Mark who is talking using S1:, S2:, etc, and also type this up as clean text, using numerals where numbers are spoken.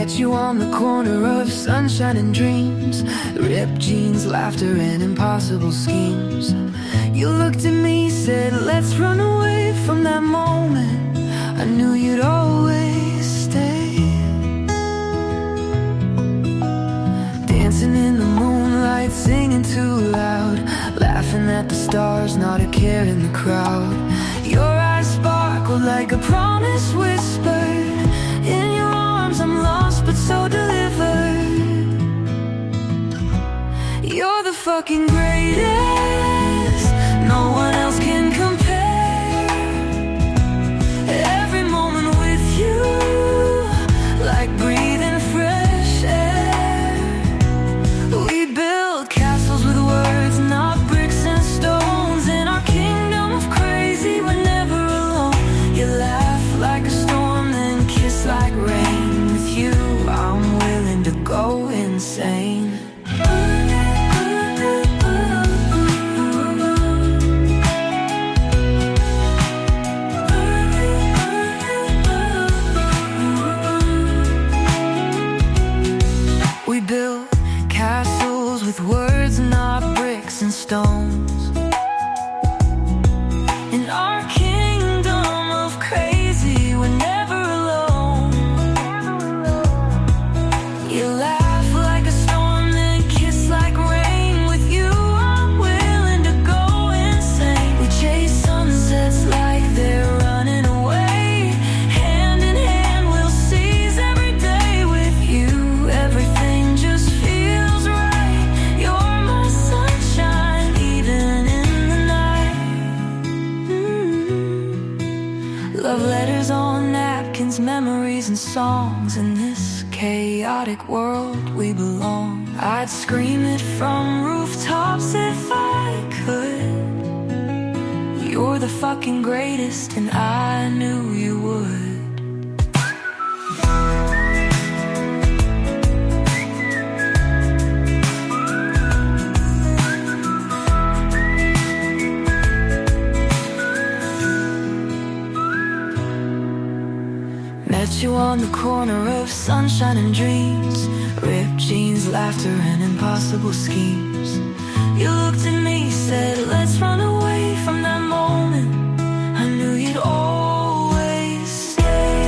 S1: Met you on the corner of sunshine and dreams, ripped jeans, laughter and impossible schemes. You looked at me, said let's run away from that moment. I knew you'd always stay. Dancing in the moonlight, singing too loud, laughing at the stars, not a care in the crowd. Your eyes sparkled like a promise whispered. In your arms I'm lost but so delivered. You're the fucking greatest, no one else can compare. Every moment with you, like breathing fresh air. We build castles with words, not bricks and stones. In our kingdom of crazy, we're never alone. You laugh like a storm, then kiss like rain. With you, I'm willing to go insane. We built castles with words, not bricks and stones. In our kingdom of crazy, we're never alone. You laugh like a storm, then kiss like rain. With you, I'm willing to go insane. We chase sunsets like they're running away. Hand in hand, we'll seize every day. With you, everything just feels right. You're my sunshine, even in the night. Love letters on napkins, memories and songs. In this chaotic world we belong. I'd scream it from rooftops if I could. You're the fucking greatest, and I knew you would. Met you on the corner of sunshine and dreams, ripped jeans, laughter and impossible schemes. You looked at me, said let's run away from that moment. I knew you'd always stay.